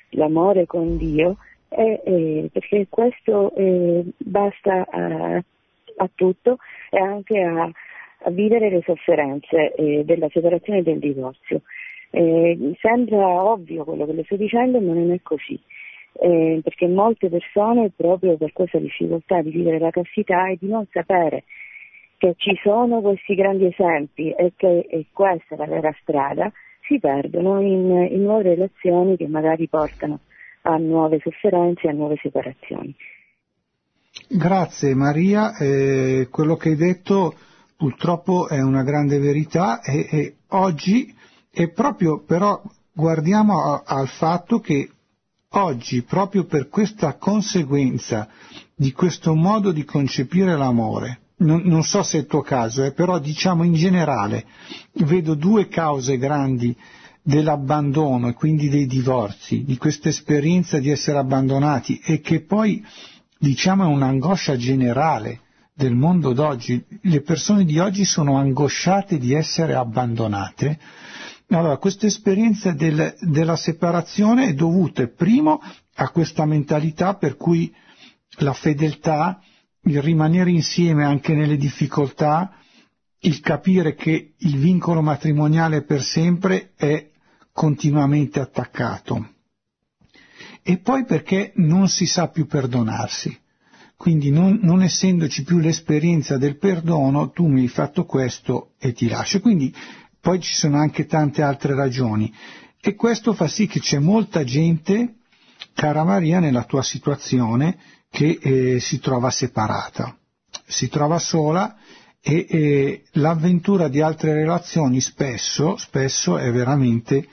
l'amore con Dio, eh, eh, perché questo eh, basta a, a tutto e anche a, a vivere le sofferenze eh, della separazione e del divorzio. Eh, sembra ovvio quello che le sto dicendo, ma non è così, eh, perché molte persone, proprio per questa difficoltà di vivere la castità e di non sapere che ci sono questi grandi esempi e che e questa è la vera strada, si perdono in, in nuove relazioni che magari portano a nuove sofferenze e a nuove separazioni. Grazie Maria, eh, quello che hai detto purtroppo è una grande verità e, e oggi è proprio, però guardiamo a, al fatto che oggi, proprio per questa conseguenza di questo modo di concepire l'amore, non, non so se è il tuo caso, eh, però diciamo in generale, vedo due cause grandi dell'abbandono e quindi dei divorzi, di questa esperienza di essere abbandonati e che poi diciamo è un'angoscia generale del mondo d'oggi. Le persone di oggi sono angosciate di essere abbandonate. Allora, questa esperienza del, della separazione è dovuta primo a questa mentalità per cui la fedeltà, il rimanere insieme anche nelle difficoltà, il capire che il vincolo matrimoniale per sempre è continuamente attaccato. E poi perché non si sa più perdonarsi. Quindi non, non essendoci più l'esperienza del perdono, tu mi hai fatto questo e ti lascio. Quindi poi ci sono anche tante altre ragioni. E questo fa sì che c'è molta gente, cara Maria, nella tua situazione, che eh, si trova separata, si trova sola e, e l'avventura di altre relazioni spesso, spesso è veramente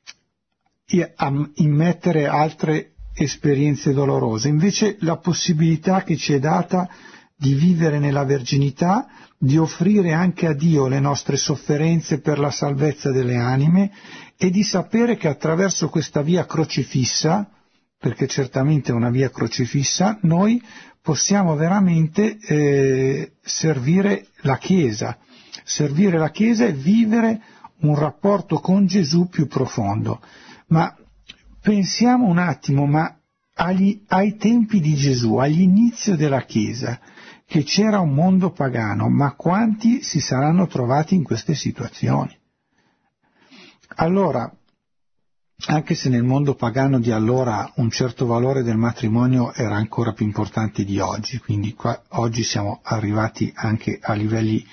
immettere altre esperienze dolorose. Invece la possibilità che ci è data di vivere nella verginità, di offrire anche a Dio le nostre sofferenze per la salvezza delle anime e di sapere che attraverso questa via crocifissa, perché certamente è una via crocifissa, noi possiamo veramente eh, servire la Chiesa, servire la Chiesa e vivere un rapporto con Gesù più profondo. Ma pensiamo un attimo, ma agli, ai tempi di Gesù, all'inizio della Chiesa, che c'era un mondo pagano, ma quanti si saranno trovati in queste situazioni? Allora, anche se nel mondo pagano di allora un certo valore del matrimonio era ancora più importante di oggi, quindi qua, oggi siamo arrivati anche a livelli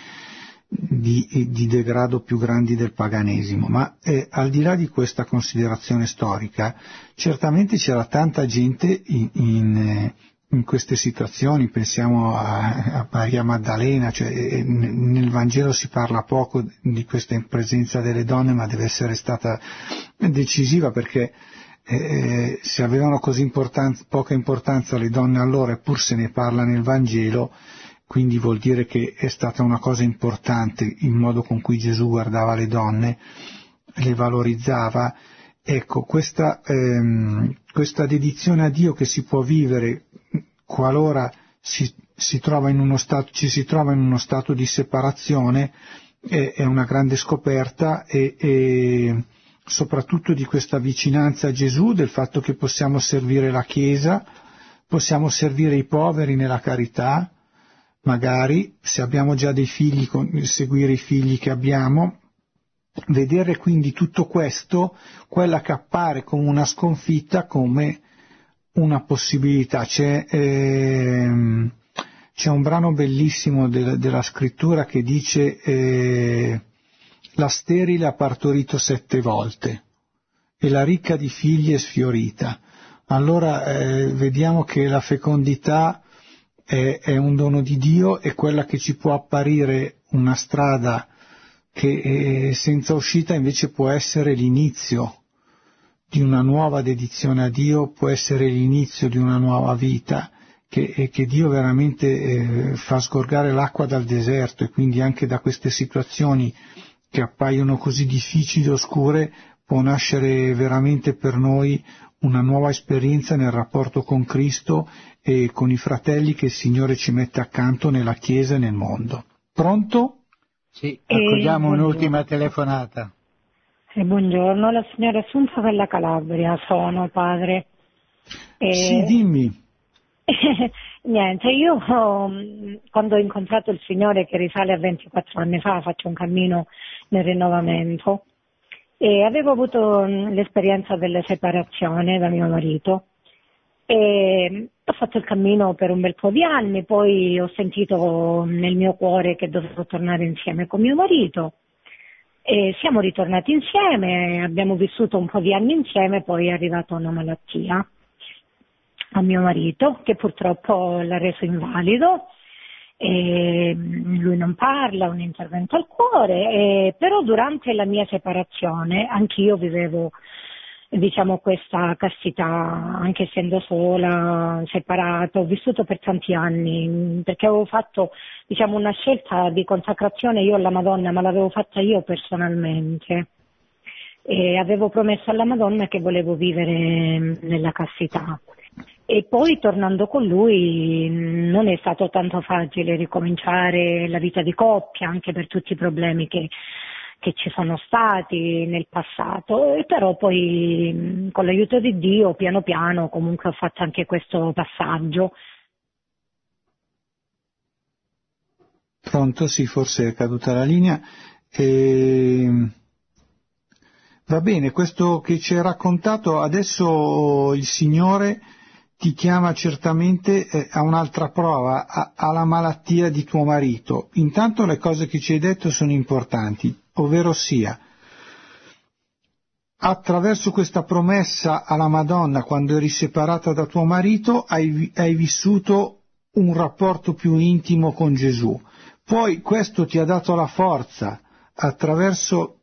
di, di degrado più grandi del paganesimo, ma eh, al di là di questa considerazione storica, certamente c'era tanta gente in, in, in queste situazioni. Pensiamo a, a Maria Maddalena, cioè, nel Vangelo si parla poco di questa presenza delle donne, ma deve essere stata decisiva, perché eh, se avevano così importanza, poca importanza le donne allora, eppur se ne parla nel Vangelo, quindi vuol dire che è stata una cosa importante il modo con cui Gesù guardava le donne, le valorizzava. Ecco, questa, ehm, questa dedizione a Dio che si può vivere qualora si, si trova in uno stato, ci si trova in uno stato di separazione è, è una grande scoperta e, e soprattutto di questa vicinanza a Gesù, del fatto che possiamo servire la Chiesa, possiamo servire i poveri nella carità, magari se abbiamo già dei figli, seguire i figli che abbiamo, vedere quindi tutto questo, quella che appare come una sconfitta, come una possibilità. C'è, ehm, c'è un brano bellissimo de- della scrittura che dice eh, la sterile ha partorito sette volte e la ricca di figli è sfiorita. Allora eh, vediamo che la fecondità è, è un dono di Dio, è quella che ci può apparire una strada che eh, senza uscita invece può essere l'inizio di una nuova dedizione a Dio, può essere l'inizio di una nuova vita, che, che Dio veramente eh, fa sgorgare l'acqua dal deserto, e quindi anche da queste situazioni che appaiono così difficili e oscure può nascere veramente per noi una nuova esperienza nel rapporto con Cristo e con i fratelli che il Signore ci mette accanto nella Chiesa e nel mondo. Pronto? Sì, accogliamo un'ultima telefonata. Eh, buongiorno, la signora Assunta della Calabria, sono padre. Eh, sì, dimmi. Niente, io um, quando ho incontrato il Signore, che risale a ventiquattro anni fa, faccio un cammino nel rinnovamento, e avevo avuto um, l'esperienza della separazione da mio marito. E ho fatto il cammino per un bel po' di anni, poi ho sentito nel mio cuore che dovevo tornare insieme con mio marito. E siamo ritornati insieme, abbiamo vissuto un po' di anni insieme, poi è arrivata una malattia a mio marito che purtroppo l'ha reso invalido, e lui non parla, un intervento al cuore, e però durante la mia separazione anch'io vivevo, diciamo, questa castità, anche essendo sola, separata, ho vissuto per tanti anni, perché avevo fatto, diciamo, una scelta di consacrazione io alla Madonna, ma l'avevo fatta io personalmente, e avevo promesso alla Madonna che volevo vivere nella castità. E poi tornando con lui non è stato tanto facile ricominciare la vita di coppia, anche per tutti i problemi che che ci sono stati nel passato, e però poi con l'aiuto di Dio piano piano comunque ho fatto anche questo passaggio. Pronto? Sì, forse è caduta la linea. E... Va bene, questo che ci hai raccontato, adesso il Signore ti chiama certamente eh, a un'altra prova, a, alla malattia di tuo marito. Intanto le cose che ci hai detto sono importanti, ovvero sia, attraverso questa promessa alla Madonna, quando eri separata da tuo marito, hai, hai vissuto un rapporto più intimo con Gesù. Poi questo ti ha dato la forza attraverso,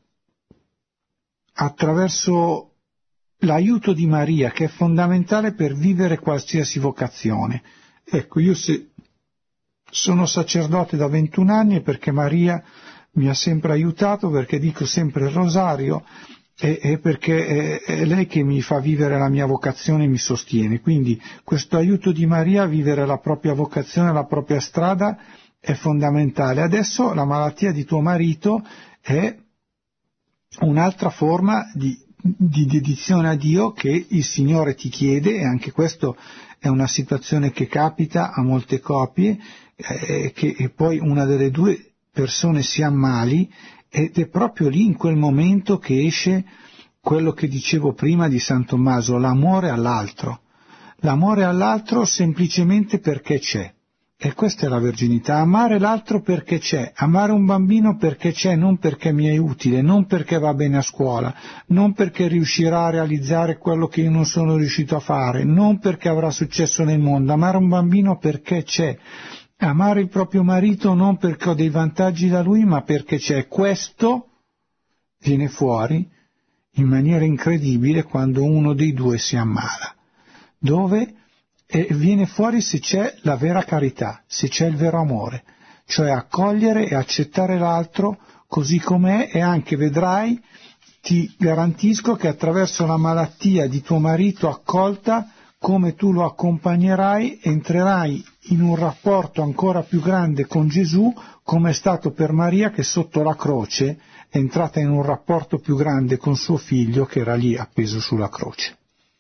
attraverso l'aiuto di Maria, che è fondamentale per vivere qualsiasi vocazione. Ecco, io se sono sacerdote da ventuno anni è perché Maria mi ha sempre aiutato, perché dico sempre il rosario, e, e perché è, è lei che mi fa vivere la mia vocazione e mi sostiene. Quindi questo aiuto di Maria a vivere la propria vocazione, la propria strada è fondamentale. Adesso la malattia di tuo marito è un'altra forma di di dedizione a Dio che il Signore ti chiede, e anche questo è una situazione che capita a molte coppie, eh, che e poi una delle due persone si ammali, ed è proprio lì, in quel momento, che esce quello che dicevo prima di San Tommaso, l'amore all'altro, l'amore all'altro semplicemente perché c'è. E questa è la verginità, amare l'altro perché c'è, amare un bambino perché c'è, non perché mi è utile, non perché va bene a scuola, non perché riuscirà a realizzare quello che io non sono riuscito a fare, non perché avrà successo nel mondo, amare un bambino perché c'è, amare il proprio marito non perché ho dei vantaggi da lui, ma perché c'è. Questo viene fuori in maniera incredibile quando uno dei due si ammala, dove e viene fuori se c'è la vera carità, se c'è il vero amore, cioè accogliere e accettare l'altro così com'è, e anche vedrai, ti garantisco che attraverso la malattia di tuo marito accolta, come tu lo accompagnerai, entrerai in un rapporto ancora più grande con Gesù, come è stato per Maria, che sotto la croce è entrata in un rapporto più grande con suo figlio che era lì appeso sulla croce.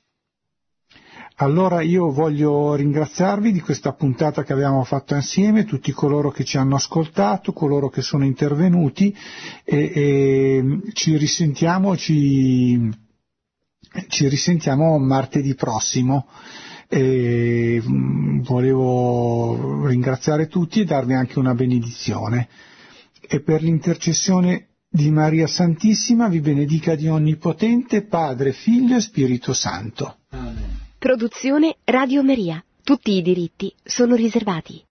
Allora io voglio ringraziarvi di questa puntata che abbiamo fatto insieme, tutti coloro che ci hanno ascoltato, coloro che sono intervenuti, e, e ci risentiamo, ci, ci risentiamo martedì prossimo. E volevo ringraziare tutti e darvi anche una benedizione. E per l'intercessione di Maria Santissima vi benedica Dio Onnipotente, Padre, Figlio e Spirito Santo. Produzione Radio Maria. Tutti i diritti sono riservati.